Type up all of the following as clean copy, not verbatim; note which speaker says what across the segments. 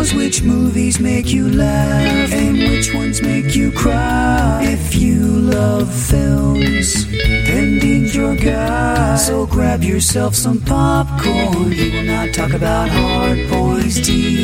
Speaker 1: knows which movies make you laugh and which ones make you cry. If you love films, then Dean's your guy. So grab yourself some popcorn. He will not talk about hard boys.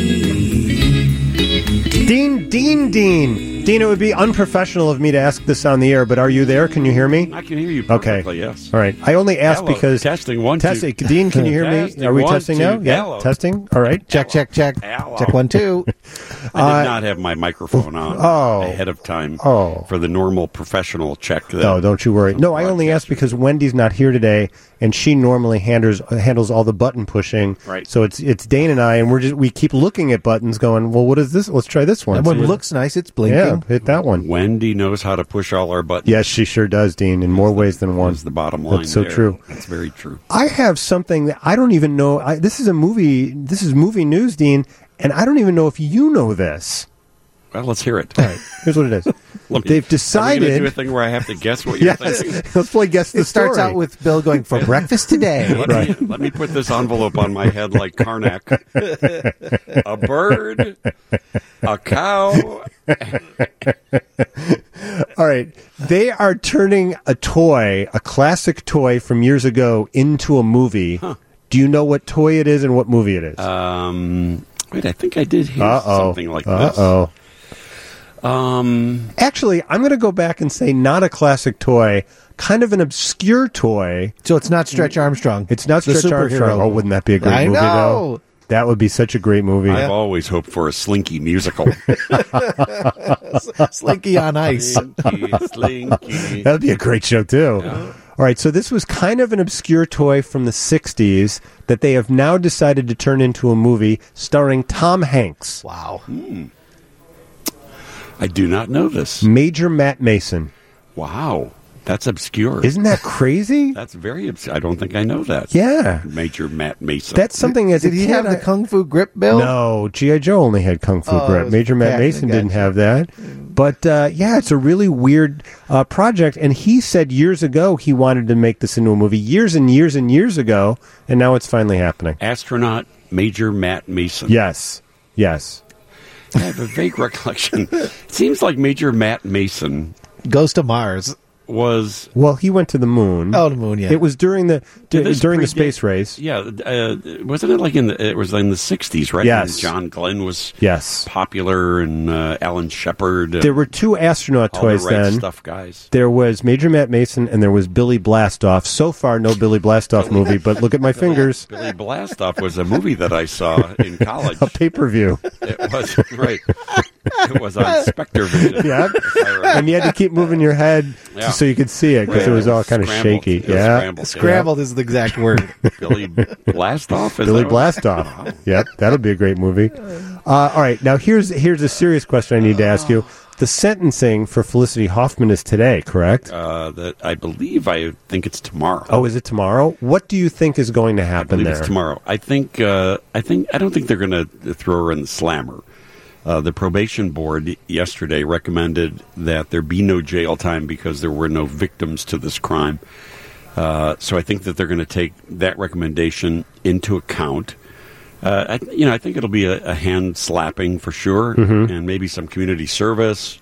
Speaker 2: Dean. Dean, it would be unprofessional of me to ask this on the air, but are you there? Can you hear me?
Speaker 3: I can hear you perfectly, yes.
Speaker 2: All right. I only asked
Speaker 3: Hello.
Speaker 2: because...
Speaker 3: Testing, 1, 2.
Speaker 2: Dean, can you hear me?
Speaker 3: Testing,
Speaker 2: Are we
Speaker 3: 1,
Speaker 2: testing
Speaker 3: 2.
Speaker 2: now? Yeah,
Speaker 3: Hello.
Speaker 2: testing. All right.
Speaker 4: Check.
Speaker 3: Hello.
Speaker 4: Check 1, 2.
Speaker 3: I did not have my microphone on ahead of time for the normal professional check.
Speaker 2: No, don't you worry. No, I only asked because Wendy's not here today, and she normally handles all the button pushing.
Speaker 3: Right.
Speaker 2: So it's Dane and I, and we keep looking at buttons going, well, what is this? Let's try this one.
Speaker 4: That one looks nice. It's blinking.
Speaker 2: Yeah, hit that one.
Speaker 3: Wendy knows how to push all our buttons.
Speaker 2: Yes, she sure does, Dean, in more ways than one.
Speaker 3: That's the bottom line.
Speaker 2: That's so
Speaker 3: there.
Speaker 2: true.
Speaker 3: That's very true.
Speaker 2: I have something that I don't even know. This is movie news, Dean, and I don't even know if you know this.
Speaker 3: Well, let's hear it.
Speaker 2: All right, here's what it is. They've decided...
Speaker 3: Are we going to do a thing where I have to guess what you're thinking?
Speaker 2: Let's play Guess the Story.
Speaker 4: It starts out with Bill going, for breakfast today.
Speaker 3: Let me put this envelope on my head like Karnak. A bird, a cow.
Speaker 2: All right. They are turning a classic toy from years ago, into a movie. Huh. Do you know what toy it is and what movie it is?
Speaker 3: Wait, I think I did hear something like this.
Speaker 2: Actually, I'm going to go back and say not a classic toy, kind of an obscure toy.
Speaker 4: So it's not Stretch Armstrong.
Speaker 2: It's not Stretch Armstrong. Oh, wouldn't that be a great movie, though? That would be such a great movie.
Speaker 3: I've always hoped for a Slinky musical.
Speaker 4: Slinky on Ice.
Speaker 3: Slinky.
Speaker 2: That would be a great show, too. Yeah. All right, so this was kind of an obscure toy from the 60s that they have now decided to turn into a movie starring Tom Hanks.
Speaker 4: Wow.
Speaker 3: I do not know this.
Speaker 2: Major Matt Mason.
Speaker 3: Wow. That's obscure.
Speaker 2: Isn't that crazy?
Speaker 3: That's very obscure. I don't think I know that.
Speaker 2: Yeah.
Speaker 3: Major Matt Mason.
Speaker 2: That's something as
Speaker 4: Did he have the Kung Fu Grip, Bill?
Speaker 2: No, G.I. Joe only had Kung Fu Grip. Major Matt Mason didn't have that. But, yeah, it's a really weird project. And he said years ago he wanted to make this into a movie. Years and years and years ago. And now it's finally happening.
Speaker 3: Astronaut Major Matt Mason.
Speaker 2: Yes.
Speaker 3: I have a vague recollection. It seems like Major Matt Mason
Speaker 4: goes to Mars.
Speaker 2: Well, he went to the moon.
Speaker 4: Oh, the moon, yeah.
Speaker 2: It was during the space race.
Speaker 3: Yeah, wasn't it like it was in the 60s, right?
Speaker 2: Yes.
Speaker 3: And John Glenn was
Speaker 2: yes.
Speaker 3: popular, and Alan Shepard.
Speaker 2: There were two astronaut toys then.
Speaker 3: Stuff guys.
Speaker 2: There was Major Matt Mason, and there was Billy Blastoff. So far, no Billy Blastoff movie, but look at my fingers.
Speaker 3: Billy Blastoff was a movie that I saw in college.
Speaker 2: A pay-per-view.
Speaker 3: It was, right. It was on Spectre Vision.
Speaker 2: Yeah, and you had to keep moving your head so you could see it, because it was all kind of shaky.
Speaker 4: Scrambled is the exact word.
Speaker 3: Billy Blastoff?
Speaker 2: Billy Blastoff. Wow. Yep, that'll be a great movie. All right, now here's a serious question I need to ask you. The sentencing for Felicity Huffman is today, correct?
Speaker 3: I think it's tomorrow.
Speaker 2: Oh, is it tomorrow? What do you think is going to happen there?
Speaker 3: It's tomorrow. I don't think they're going to throw her in the slammer. The probation board yesterday recommended that there be no jail time because there were no victims to this crime. So I think that they're going to take that recommendation into account. I think it'll be a hand slapping for sure, and maybe some community service.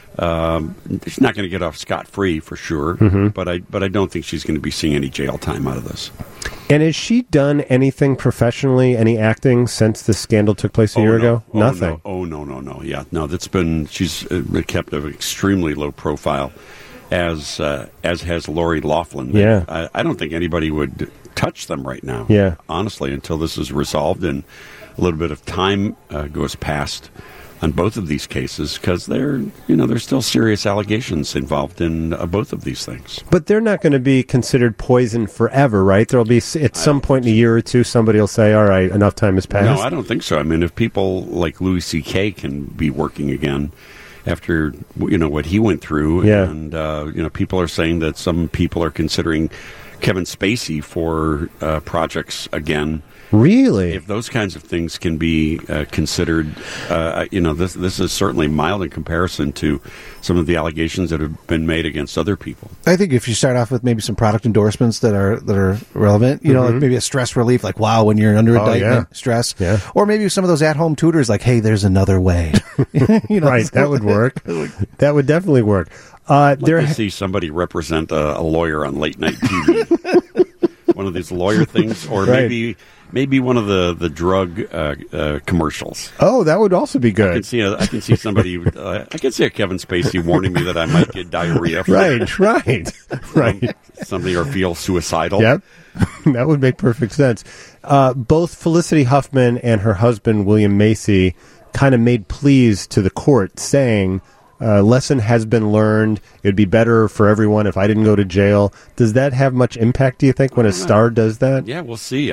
Speaker 3: She's not going to get off scot-free for sure, but I don't think she's going to be seeing any jail time out of this.
Speaker 2: And has she done anything professionally, any acting since this scandal took place a year ago? Nothing.
Speaker 3: No. Yeah, no. She's kept an extremely low profile, as has Lori Loughlin.
Speaker 2: Yeah,
Speaker 3: I don't think anybody would touch them right now.
Speaker 2: Yeah,
Speaker 3: honestly, until this is resolved and a little bit of time goes past on both of these cases, because there's still serious allegations involved in both of these things.
Speaker 2: But they're not going to be considered poison forever, right? There'll be at some point in a year or two, somebody will say, "All right, enough time has passed."
Speaker 3: No, I don't think so. I mean, if people like Louis C.K. can be working again after what he went through, and people are saying that some people are considering Kevin Spacey for projects again.
Speaker 2: Really?
Speaker 3: If those kinds of things can be considered, this is certainly mild in comparison to some of the allegations that have been made against other people.
Speaker 4: I think if you start off with maybe some product endorsements that are relevant, like maybe a stress relief, like, wow, when you're under indictment, stress.
Speaker 2: Yeah.
Speaker 4: Or maybe some of those at-home tutors, like, hey, there's another way.
Speaker 2: Right, that would work. That would definitely work.
Speaker 3: I'd like to see somebody represent a lawyer on late-night TV. One of these lawyer things, or maybe one of the drug commercials.
Speaker 2: Oh, that would also be good.
Speaker 3: I can see somebody. I can see a Kevin Spacey warning me that I might get diarrhea.
Speaker 2: Right.
Speaker 3: Somebody or feel suicidal.
Speaker 2: Yep, that would make perfect sense. Both Felicity Huffman and her husband William Macy kind of made pleas to the court, saying, lesson has been learned. It would be better for everyone if I didn't go to jail. Does that have much impact, do you think, when a star does that?
Speaker 3: Yeah, we'll see.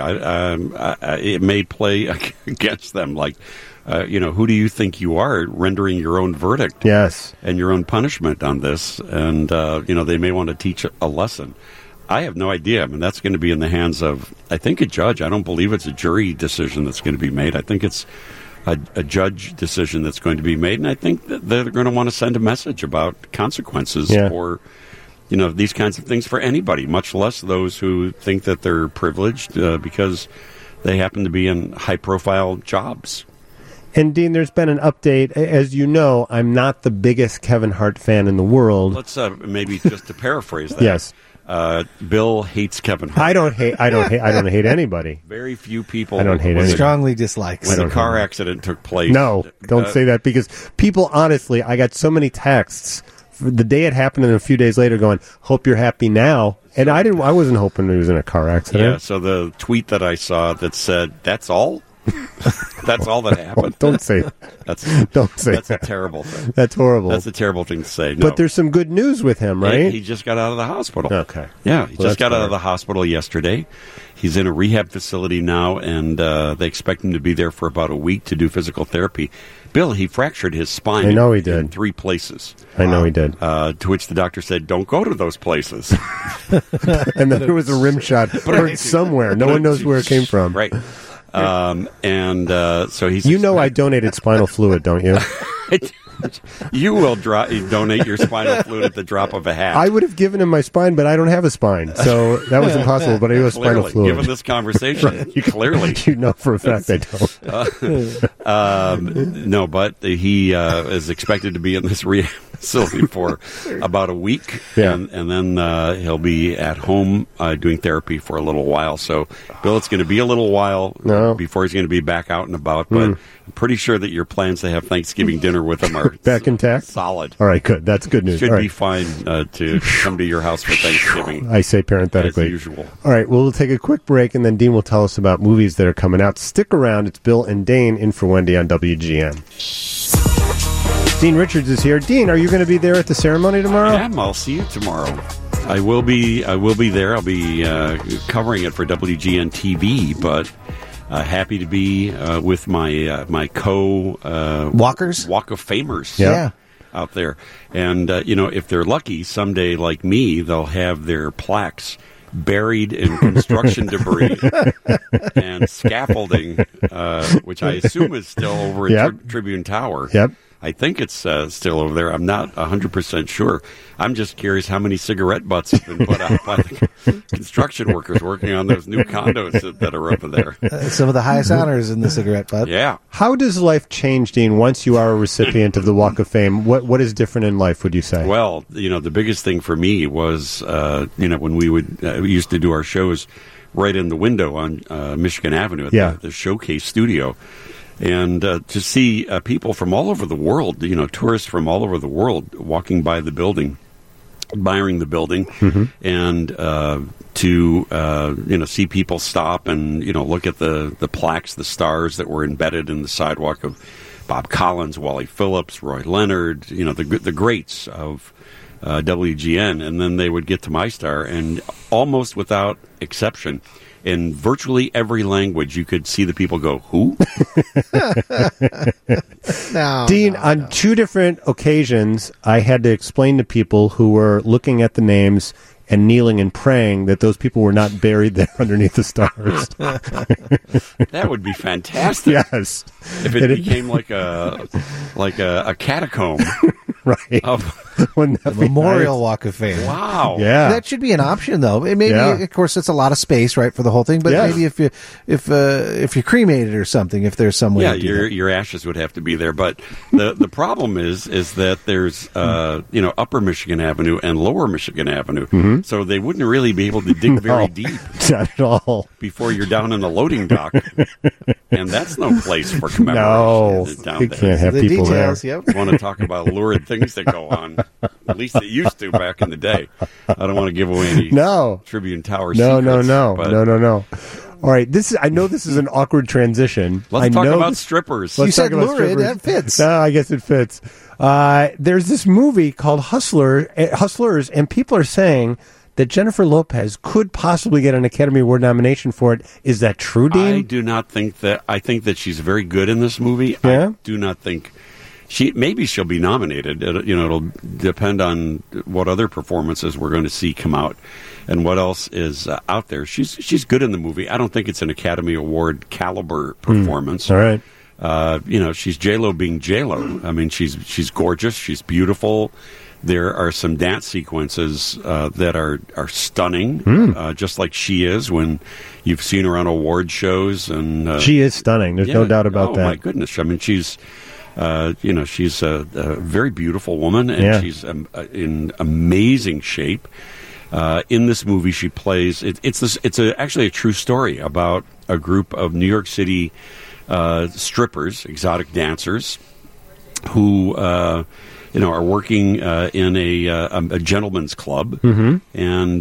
Speaker 3: It may play against them. Like, who do you think you are rendering your own verdict?
Speaker 2: Yes.
Speaker 3: And your own punishment on this. And, they may want to teach a lesson. I have no idea. I mean, that's going to be in the hands of, I think, a judge. I don't believe it's a jury decision that's going to be made. I think it's a judge decision that's going to be made, and I think that they're going to want to send a message about consequences for, these kinds of things for anybody, much less those who think that they're privileged because they happen to be in high-profile jobs.
Speaker 2: And, Dean, there's been an update. As you know, I'm not the biggest Kevin Hart fan in the world.
Speaker 3: Let's maybe just to paraphrase that.
Speaker 2: Yes.
Speaker 3: Bill hates Kevin Hart.
Speaker 2: I don't hate anybody.
Speaker 3: Very few people.
Speaker 2: I don't hate anybody.
Speaker 4: Strongly dislikes.
Speaker 3: When the car accident took place.
Speaker 2: No, don't say that, because people, honestly, I got so many texts the day it happened and a few days later going, hope you're happy now. And I wasn't hoping he was in a car accident.
Speaker 3: Yeah, so the tweet that I saw that said, that's all? That's all that happened.
Speaker 2: Don't say that.
Speaker 3: That's a terrible thing.
Speaker 2: That's horrible.
Speaker 3: That's a terrible thing to say. No.
Speaker 2: But there's some good news with him, right?
Speaker 3: He just got out of the hospital.
Speaker 2: Okay.
Speaker 3: Yeah, he just got out of the hospital yesterday. He's in a rehab facility now, and they expect him to be there for about a week to do physical therapy. Bill, he fractured his spine.
Speaker 2: I know he did.
Speaker 3: In 3 places.
Speaker 2: I know he did.
Speaker 3: To which the doctor said, don't go to those places.
Speaker 2: And then there was a rim shot somewhere. No one knows where it came from.
Speaker 3: Right. So he's...
Speaker 2: I donated spinal fluid, don't you?
Speaker 3: You will donate your spinal fluid at the drop of a hat.
Speaker 2: I would have given him my spine, but I don't have a spine, so that was impossible. But I have spinal fluid.
Speaker 3: Given this conversation, clearly,
Speaker 2: you know for a fact I
Speaker 3: don't. No, but he is expected to be in this rehab facility for about a week, and then he'll be at home doing therapy for a little while. So, Bill, it's going to be a little while before he's going to be back out and about, but I'm pretty sure that your plans to have Thanksgiving dinner with him are
Speaker 2: back intact.
Speaker 3: Solid.
Speaker 2: All right, good. That's good news.
Speaker 3: Should be fine to come to your house for Thanksgiving.
Speaker 2: I say parenthetically.
Speaker 3: As usual.
Speaker 2: All right, we'll take a quick break, and then Dean will tell us about movies that are coming out. Stick around. It's Bill and Dane in for Wendy on WGN. Dean Richards is here. Dean, are you going to be there at the ceremony tomorrow?
Speaker 3: I am. I'll see you tomorrow. I will be there. I'll be covering it for WGN TV, but happy to be with my
Speaker 4: walkers,
Speaker 3: Walk of Famers.
Speaker 4: Yeah.
Speaker 3: Out there. And, if they're lucky, someday, like me, they'll have their plaques buried in construction debris and scaffolding, which I assume is still over at Tribune Tower.
Speaker 2: Yep.
Speaker 3: I think it's still over there. I'm not 100% sure. I'm just curious how many cigarette butts have been put out by the construction workers working on those new condos that are over there.
Speaker 4: Some of the highest honors in the cigarette butt.
Speaker 3: Yeah.
Speaker 2: How does life change, Dean, once you are a recipient of the Walk of Fame? What is different in life, would you say?
Speaker 3: Well, the biggest thing for me was, when we used to do our shows right in the window on Michigan Avenue at the Showcase Studio. And to see people from all over the world, tourists from all over the world walking by the building, admiring the building, and to see people stop and look at the plaques, the stars that were embedded in the sidewalk of Bob Collins, Wally Phillips, Roy Leonard, the greats of WGN, and then they would get to my star, and almost without exception, in virtually every language, you could see the people go, who?
Speaker 2: Dean, on 2 different occasions, I had to explain to people who were looking at the names and kneeling and praying that those people were not buried there underneath the stars.
Speaker 3: That would be fantastic.
Speaker 2: Yes.
Speaker 3: If it became like a catacomb.
Speaker 2: Right.
Speaker 4: The Memorial Walk of Fame.
Speaker 3: Wow.
Speaker 2: Yeah.
Speaker 4: That should be an option, though. It maybe, of course, it's a lot of space, right, for the whole thing. But maybe if you cremated or something, if there's some way.
Speaker 3: Yeah,
Speaker 4: to do that.
Speaker 3: your ashes would have to be there. But the problem is that there's Upper Michigan Avenue and Lower Michigan Avenue, so they wouldn't really be able to dig very deep.
Speaker 2: Not at all.
Speaker 3: Before you're down in the loading dock, and that's no place for commemoration.
Speaker 2: No,
Speaker 3: down
Speaker 2: you
Speaker 3: there.
Speaker 2: can't have
Speaker 4: The
Speaker 2: people
Speaker 4: details,
Speaker 2: there.
Speaker 4: yep.
Speaker 3: Want to talk about lurid things that go on? At least it used to back in the day. I don't want to give away any Tribune Tower secrets.
Speaker 2: No. All right, I know this is an awkward transition.
Speaker 3: Let's talk about strippers.
Speaker 4: You said lurid, that fits.
Speaker 2: No, I guess it fits. There's this movie called Hustlers, and people are saying that Jennifer Lopez could possibly get an Academy Award nomination for it. Is that true, Dean?
Speaker 3: I do not think that. I think that she's very good in this movie.
Speaker 2: Yeah?
Speaker 3: I do not think maybe she'll be nominated. It'll depend on what other performances we're going to see come out and what else is out there. She's good in the movie. I don't think it's an Academy Award caliber performance.
Speaker 2: All right.
Speaker 3: She's J-Lo being J-Lo. I mean, she's gorgeous. She's beautiful. There are some dance sequences that are stunning, just like she is when you've seen her on award shows. And she
Speaker 2: is stunning. There's no doubt about that.
Speaker 3: Oh my goodness! I mean, she's a very beautiful woman, and she's in amazing shape. In this movie, she plays. It's actually a true story about a group of New York City strippers, exotic dancers, who are working in a gentleman's club, and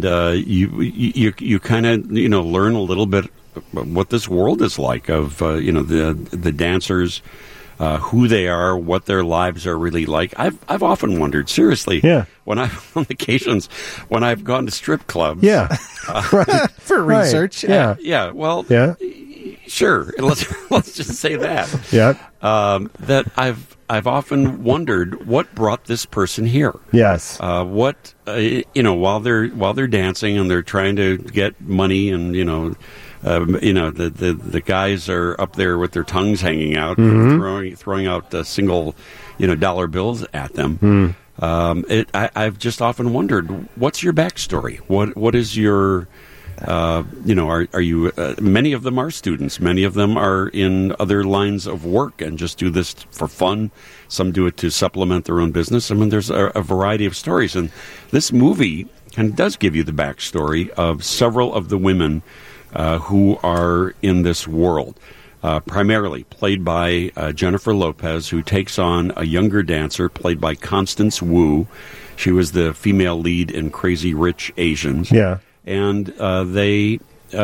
Speaker 3: you kind of learn a little bit what this world is like of the dancers. Who they are, what their lives are really like. I've often wondered, seriously, when on occasions when I've gone to strip clubs,
Speaker 2: right.
Speaker 4: For research,
Speaker 3: sure. Let's just say that, that I've often wondered what brought this person here.
Speaker 2: Yes,
Speaker 3: while they're dancing and they're trying to get money and the guys are up there with their tongues hanging out, throwing out single, dollar bills at them. I've just often wondered, what's your backstory? What is your, are you? Many of them are students. Many of them are in other lines of work and just do this for fun. Some do it to supplement their own business. I mean, there's a variety of stories, and this movie kind of does give you the backstory of several of the women who are in this world, primarily played by Jennifer Lopez, who takes on a younger dancer played by Constance Wu. She was the female lead in Crazy Rich Asians.
Speaker 2: Yeah.
Speaker 3: And they,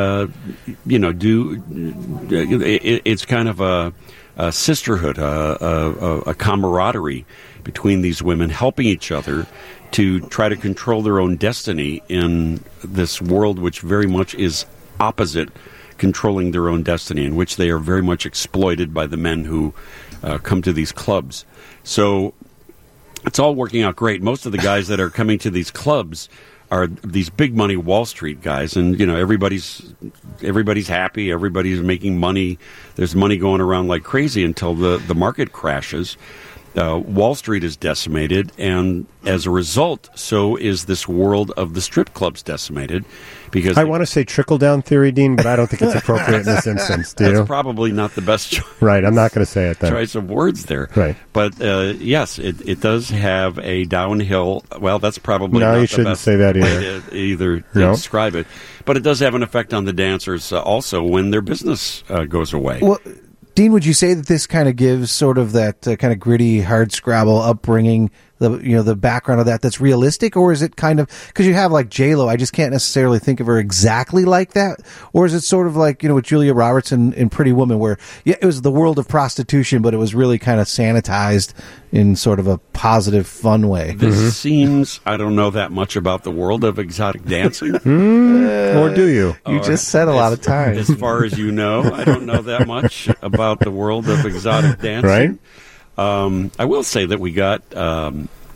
Speaker 3: it's kind of a sisterhood, a camaraderie between these women, helping each other to try to control their own destiny in this world, which very much is opposite controlling their own destiny, in which they are very much exploited by the men who come to these clubs. So it's all working out great. Most of the guys that are coming to these clubs are these big money Wall Street guys, and everybody's happy, everybody's making money. There's money going around like crazy until the market crashes. Wall Street is decimated, and as a result, so is this world of the strip clubs decimated. Because
Speaker 2: I want to say trickle-down theory, Dean, but I don't think it's appropriate in this instance, do you?
Speaker 3: That's probably not the best choice.
Speaker 2: Right, I'm not going to say it then.
Speaker 3: Choice of words there.
Speaker 2: Right.
Speaker 3: But, yes, it does have a downhill... Well, that's probably not
Speaker 2: you
Speaker 3: the
Speaker 2: shouldn't
Speaker 3: best
Speaker 2: say that
Speaker 3: way to describe it. But it does have an effect on the dancers also when their business goes away.
Speaker 4: Well, Dean, would you say that this kind of gives sort of that kind of gritty, hard-scrabble upbringing, the background of that's realistic, or is it kind of, because you have like J-Lo, I just can't necessarily think of her exactly like that, or is it sort of like, with Julia Roberts in Pretty Woman, where it was the world of prostitution, but it was really kind of sanitized in sort of a positive, fun way?
Speaker 3: This seems, I don't know that much about the world of exotic dancing.
Speaker 2: Or do you?
Speaker 4: You just said a lot of times.
Speaker 3: As far as you know, I don't know that much about the world of exotic dancing.
Speaker 2: Right.
Speaker 3: I will say that we got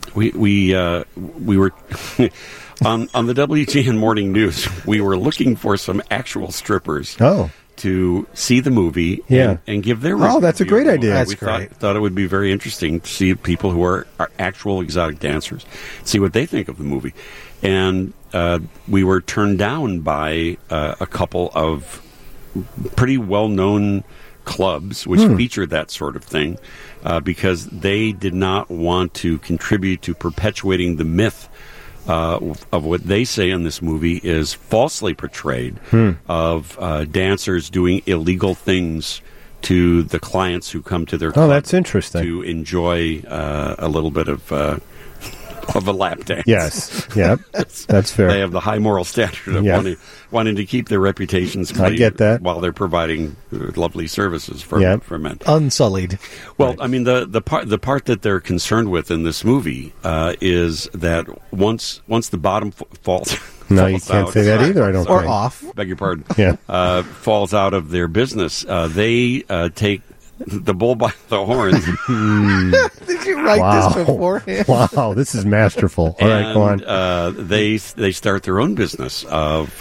Speaker 3: we were on the WGN Morning News. We were looking for some actual strippers.
Speaker 2: Oh.
Speaker 3: To see the movie and give their
Speaker 2: review. Oh, that's a great idea.
Speaker 4: That's
Speaker 3: we
Speaker 4: great.
Speaker 3: thought it would be very interesting to see people who are actual exotic dancers, see what they think of the movie. And we were turned down by a couple of pretty well-known clubs which featured that sort of thing because they did not want to contribute to perpetuating the myth of what they say in this movie is falsely portrayed of dancers doing illegal things to the clients who come to their club.
Speaker 2: Oh, that's interesting.
Speaker 3: To enjoy a little bit of a lap dance.
Speaker 2: Yes, yep, that's fair.
Speaker 3: They have the high moral standard of wanting to keep their reputations clean.
Speaker 2: I get that.
Speaker 3: While they're providing lovely services for men.
Speaker 4: Unsullied.
Speaker 3: Well, I mean, the part that they're concerned with in this movie is that once the bottom falls.
Speaker 2: No, you can't say that either, I don't think.
Speaker 4: Or off.
Speaker 3: Beg your pardon.
Speaker 2: Yeah.
Speaker 3: Falls out of their business. They take the bull by the horns.
Speaker 4: Did you write this beforehand?
Speaker 2: Wow, this is masterful. All right, go on.
Speaker 3: They start their own business of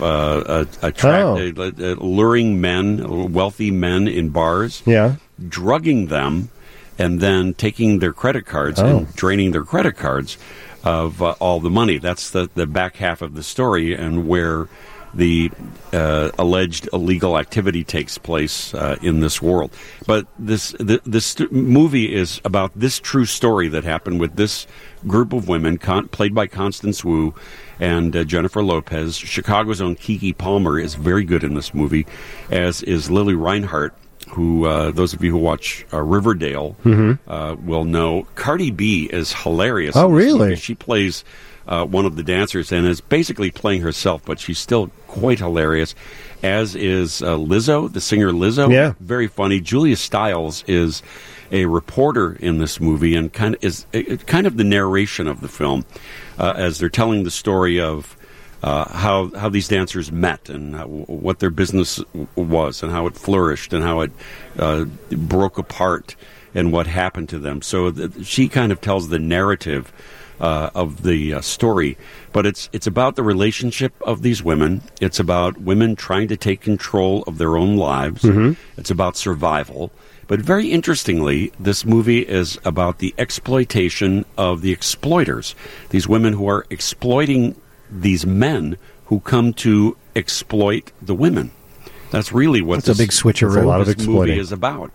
Speaker 3: luring men, wealthy men in bars, drugging them, and then taking their credit cards and draining their credit cards of all the money. That's the back half of the story, and where the alleged illegal activity takes place in this world. But this movie is about this true story that happened with this group of women, played by Constance Wu and Jennifer Lopez. Chicago's own Keke Palmer is very good in this movie, as is Lily Reinhart, who those of you who watch Riverdale will know. Cardi B is hilarious.
Speaker 2: Oh, really?
Speaker 3: She plays one of the dancers and is basically playing herself, but she's still quite hilarious, as is Lizzo, the singer Lizzo.
Speaker 2: Yeah.
Speaker 3: Very funny. Julia Stiles is a reporter in this movie and kind of the narration of the film as they're telling the story of how these dancers met and what their business was and how it flourished and how it broke apart and what happened to them. So she kind of tells the narrative of the story, but it's about the relationship of these women. It's about women trying to take control of their own lives. It's about survival. But very interestingly, this movie is about the exploitation of the exploiters, these women who are exploiting these men who come to exploit the women. That's really what
Speaker 4: a big switcheroo.
Speaker 2: A lot of
Speaker 3: this movie is about.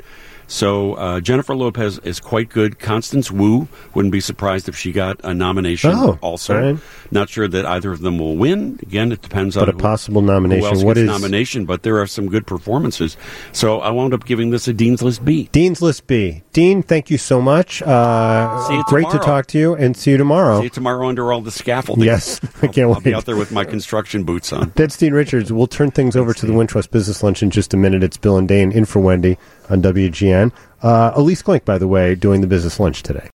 Speaker 3: So Jennifer Lopez is quite good. Constance Wu, wouldn't be surprised if she got a nomination also.
Speaker 2: Right.
Speaker 3: Not sure that either of them will win. Again, it depends on
Speaker 2: a possible nomination.
Speaker 3: Who else
Speaker 2: What
Speaker 3: gets
Speaker 2: is
Speaker 3: nomination, but there are some good performances. So I wound up giving this a Dean's List B.
Speaker 2: Dean's List B. Dean, thank you so much.
Speaker 3: See you
Speaker 2: great to talk to you, and see you tomorrow.
Speaker 3: See you tomorrow under all the scaffolding.
Speaker 2: Yes, I can't wait.
Speaker 3: I'll be out there with my construction boots on.
Speaker 2: That's Dean Richards. We'll turn things over to the Wintrust Business Lunch in just a minute. It's Bill and Dane in for Wendy on WGN. Elise Glink, by the way, doing the Business Lunch today.